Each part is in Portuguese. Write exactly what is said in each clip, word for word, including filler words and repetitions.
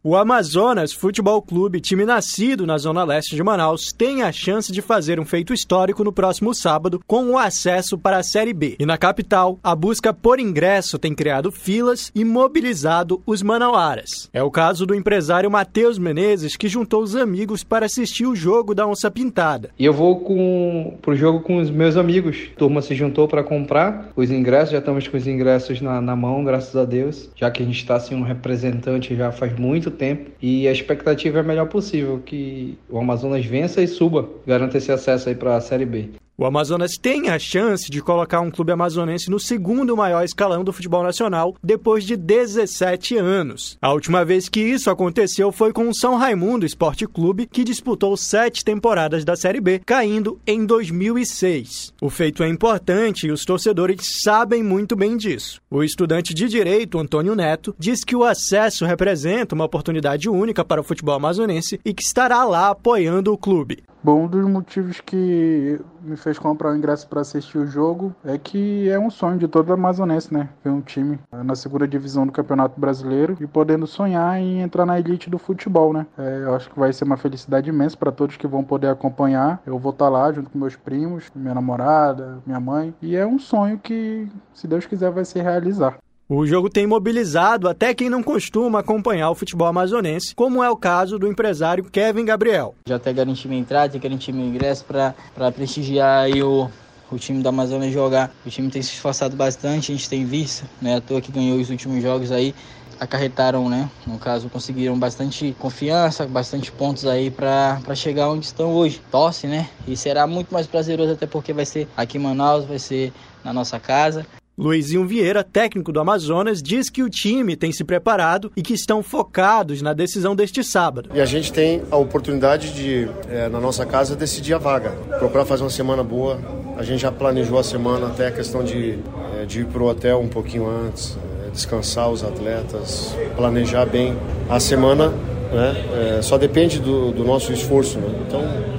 O Amazonas Futebol Clube, time nascido na Zona Leste de Manaus, tem a chance de fazer um feito histórico no próximo sábado com o acesso para a Série B. E na capital, a busca por ingresso tem criado filas e mobilizado os manauaras. É o caso do empresário Matheus Menezes, que juntou os amigos para assistir o jogo da Onça Pintada. E eu vou com, pro jogo com os meus amigos. A turma se juntou para comprar os ingressos, já estamos com os ingressos na, na mão, graças a Deus, já que a gente está sem um representante já faz muito tempo, e a expectativa é a melhor possível, que o Amazonas vença e suba, garanta esse acesso aí para a Série B. O Amazonas tem a chance de colocar um clube amazonense no segundo maior escalão do futebol nacional depois de dezessete anos. A última vez que isso aconteceu foi com o São Raimundo Esporte Clube, que disputou sete temporadas da Série B, caindo em dois mil e seis. O feito é importante e os torcedores sabem muito bem disso. O estudante de Direito, Antônio Neto, diz que o acesso representa uma oportunidade única para o futebol amazonense e que estará lá apoiando o clube. Bom, um dos motivos que me fez comprar o ingresso para assistir o jogo é que é um sonho de todo amazonense, né? Ver um time na segunda divisão do Campeonato Brasileiro e podendo sonhar em entrar na elite do futebol, né? É, eu acho que vai ser uma felicidade imensa para todos que vão poder acompanhar. Eu vou estar lá junto com meus primos, minha namorada, minha mãe. E é um sonho que, se Deus quiser, vai se realizar. O jogo tem mobilizado até quem não costuma acompanhar o futebol amazonense, como é o caso do empresário Kevin Gabriel. Já até garanti minha entrada, até garanti meu ingresso para prestigiar aí o, o time do Amazonas jogar. O time tem se esforçado bastante, a gente tem visto, né? À toa que ganhou os últimos jogos aí, acarretaram, né? No caso, conseguiram bastante confiança, bastante pontos aí para chegar onde estão hoje. Torce, né? E será muito mais prazeroso, até porque vai ser aqui em Manaus, vai ser na nossa casa. Luizinho Vieira, técnico do Amazonas, diz que o time tem se preparado e que estão focados na decisão deste sábado. E a gente tem a oportunidade de, é, na nossa casa, decidir a vaga. Procurar fazer uma semana boa. A gente já planejou a semana, até a questão de, é, de ir para o hotel um pouquinho antes, é, descansar os atletas, planejar bem a semana, né? É, só depende do, do nosso esforço, né? Então,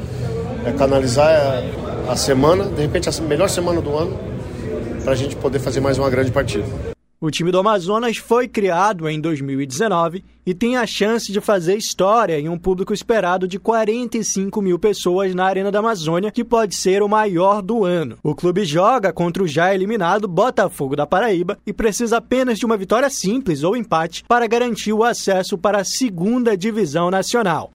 é canalizar a, a semana, de repente a melhor semana do ano, para a gente poder fazer mais uma grande partida. O time do Amazonas foi criado em dois mil e dezenove e tem a chance de fazer história em um público esperado de quarenta e cinco mil pessoas na Arena da Amazônia, que pode ser o maior do ano. O clube joga contra o já eliminado Botafogo da Paraíba e precisa apenas de uma vitória simples ou empate para garantir o acesso para a segunda divisão nacional.